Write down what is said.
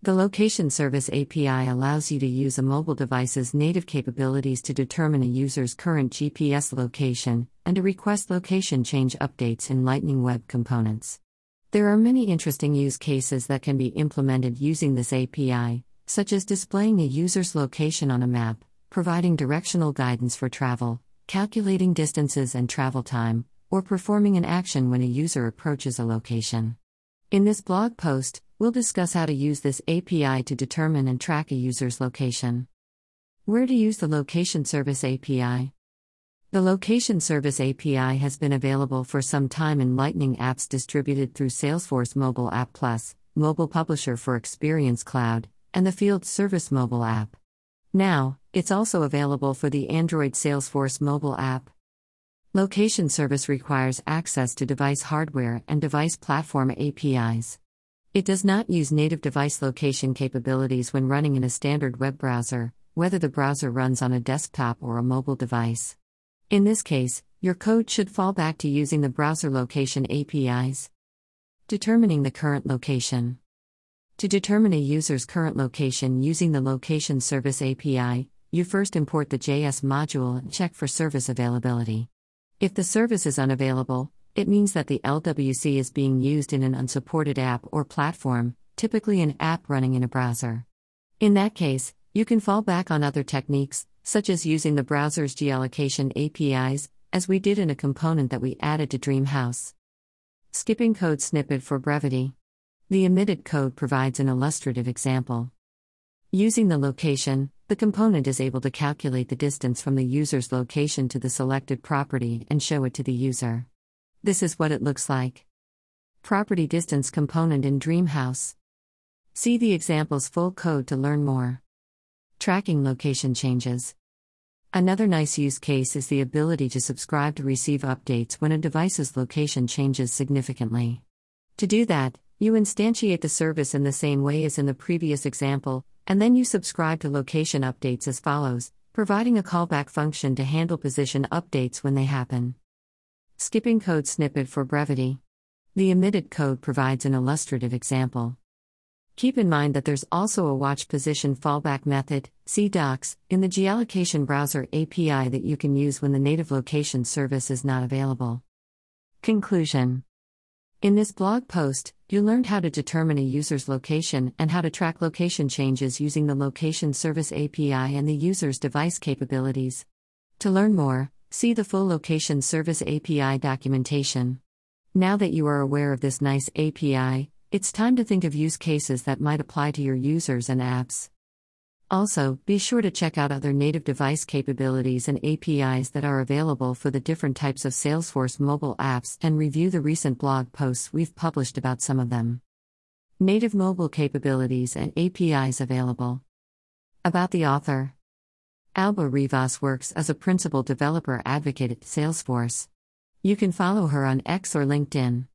The Location Service API allows you to use a mobile device's native capabilities to determine a user's current GPS location and to request location change updates in Lightning Web Components. There are many interesting use cases that can be implemented using this API, such as displaying a user's location on a map, providing directional guidance for travel, calculating distances and travel time, or performing an action when a user approaches a location. In this blog post, we'll discuss how to use this API to determine and track a user's location. Where to use the Location Service API? The Location Service API has been available for some time in Lightning apps distributed through Salesforce Mobile App Plus, Mobile Publisher for Experience Cloud, and the Field Service mobile app. Now, it's also available for the Android Salesforce mobile app. Location Service requires access to device hardware and device platform APIs. It does not use native device location capabilities when running in a standard web browser, whether the browser runs on a desktop or a mobile device. In this case, your code should fall back to using the browser location APIs. Determining the current location. To determine a user's current location using the Location Service API, you first import the JS module and check for service availability. If the service is unavailable, it means that the LWC is being used in an unsupported app or platform, typically an app running in a browser. In that case, you can fall back on other techniques, such as using the browser's geolocation APIs, as we did in a component that we added to Dreamhouse. Skipping code snippet for brevity. The omitted code provides an illustrative example. Using the location, the component is able to calculate the distance from the user's location to the selected property and show it to the user. This is what it looks like. Property distance component in Dreamhouse. See the example's full code to learn more. Tracking location changes. Another nice use case is the ability to subscribe to receive updates when a device's location changes significantly. To do that, you instantiate the service in the same way as in the previous example, and then you subscribe to location updates as follows, providing a callback function to handle position updates when they happen. Skipping code snippet for brevity. The omitted code provides an illustrative example. Keep in mind that there's also a watch position fallback method, see docs, in the geolocation browser API that you can use when the native location service is not available. Conclusion. In this blog post, you learned how to determine a user's location and how to track location changes using the Location Service API and the user's device capabilities. To learn more, see the full Location Service API documentation. Now that you are aware of this nice API, it's time to think of use cases that might apply to your users and apps. Also, be sure to check out other native device capabilities and APIs that are available for the different types of Salesforce mobile apps and review the recent blog posts we've published about some of them. Native mobile capabilities and APIs available. About the author. Alba Rivas works as a principal developer advocate at Salesforce. You can follow her on X or LinkedIn.